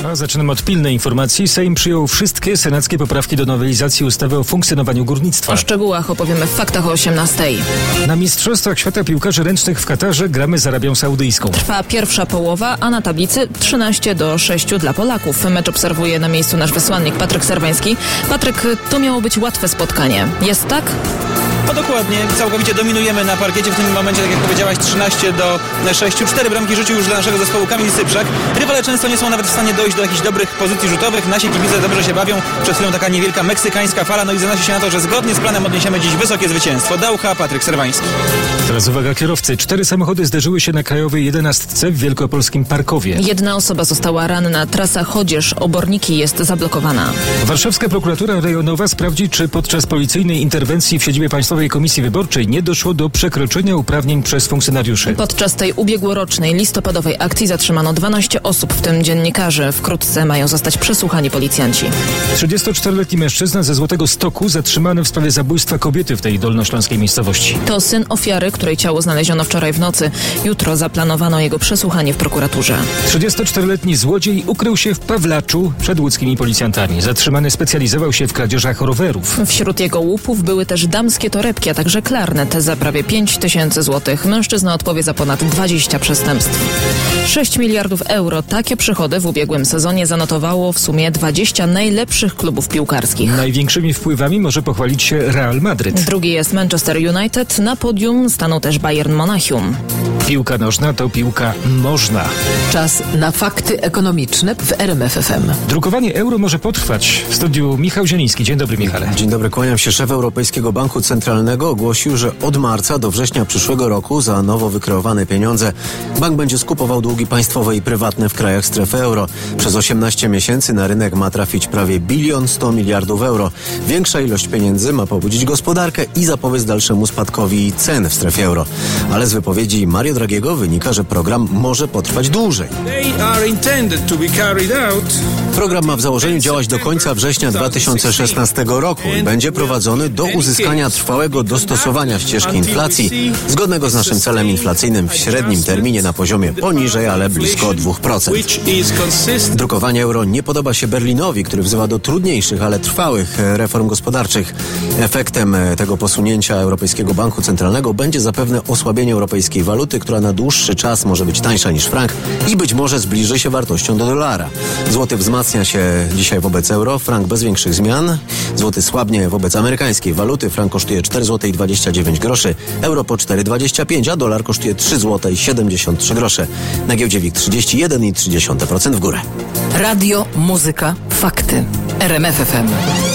A zaczynamy od pilnej informacji. Sejm przyjął wszystkie senackie poprawki do nowelizacji ustawy o funkcjonowaniu górnictwa. O szczegółach opowiemy w faktach o 18:00. Na Mistrzostwach Świata Piłkarzy Ręcznych w Katarze gramy z Arabią Saudyjską. Trwa pierwsza połowa, a na tablicy 13-6 dla Polaków. Mecz obserwuje na miejscu nasz wysłannik Patryk Serwański. Patryk, to miało być łatwe spotkanie. Jest tak? No dokładnie, całkowicie dominujemy na parkiecie w tym momencie, tak jak powiedziałaś, 13-6. 4 bramki rzucił już dla naszego zespołu Kamil Cyprzak. Rywale często nie są nawet w stanie dojść do jakichś dobrych pozycji rzutowych. Nasi kibice dobrze się bawią. Przed chwilą taka niewielka meksykańska fala. No i zanosi się na to, że zgodnie z planem odniesiemy dziś wysokie zwycięstwo. Daucha, Patryk Serwański. Teraz uwaga kierowcy. 4 samochody zderzyły się na krajowej 11 w wielkopolskim Parkowie. Jedna osoba została ranna. Trasa Chodzież-Oborniki jest zablokowana. Warszawska prokuratura rejonowa sprawdzi, czy podczas policyjnej interwencji w siedzibie Państwowej Komisji Wyborczej nie doszło do przekroczenia uprawnień przez funkcjonariuszy. Podczas tej ubiegłorocznej listopadowej akcji zatrzymano 12 osób, w tym dziennikarzy. Wkrótce mają zostać przesłuchani policjanci. 34-letni mężczyzna ze Złotego Stoku zatrzymany w sprawie zabójstwa kobiety w tej dolnośląskiej miejscowości. To syn ofiary, której ciało znaleziono wczoraj w nocy. Jutro zaplanowano jego przesłuchanie w prokuraturze. 34-letni złodziej ukrył się w Pawlaczu przed łódzkimi policjantami. Zatrzymany specjalizował się w kradzieżach rowerów. Wśród jego łupów były też damskie torebki, a także klarnet za prawie 5 000 złotych. Mężczyzna odpowie za ponad 20 przestępstw. 6 miliardów euro. Takie przychody w ubiegłym sezonie zanotowało w sumie 20 najlepszych klubów piłkarskich. Największymi wpływami może pochwalić się Real Madryt. Drugi jest Manchester United. Na podium stanął też Bayern Monachium. Piłka nożna to piłka można. Czas na fakty ekonomiczne w RMF FM. Drukowanie euro może potrwać. W studiu Michał Zieliński. Dzień dobry, Michale. Dzień dobry, kłaniam się. Szef Europejskiego Banku Centralnego ogłosił, że od marca do września przyszłego roku za nowo wykreowane pieniądze bank będzie skupował długi państwowe i prywatne w krajach strefy euro. Przez 18 miesięcy na rynek ma trafić prawie 1 100 miliardów euro. Większa ilość pieniędzy ma pobudzić gospodarkę i zapobiec dalszemu spadkowi cen w strefie euro. Ale z wypowiedzi Mario Draghiego wynika, że program może potrwać dłużej. Program ma w założeniu działać do końca września 2016 roku i będzie prowadzony do uzyskania trwałego dostosowania ścieżki inflacji, zgodnego z naszym celem inflacyjnym w średnim terminie na poziomie poniżej, ale blisko 2%. Drukowanie euro nie podoba się Berlinowi, który wzywa do trudniejszych, ale trwałych reform gospodarczych. Efektem tego posunięcia Europejskiego Banku Centralnego będzie zapewne osłabienie europejskiej waluty, która na dłuższy czas może być tańsza niż frank i być może zbliży się wartością do dolara. Złoty wzmacnia się dzisiaj wobec euro, frank bez większych zmian. Złoty słabnie wobec amerykańskiej waluty, frank kosztuje 4,29 zł, euro po 4,25, a dolar kosztuje 3,73 zł. Na giełdzie WIG 31,3% w górę. Radio, muzyka, fakty. RMF FM.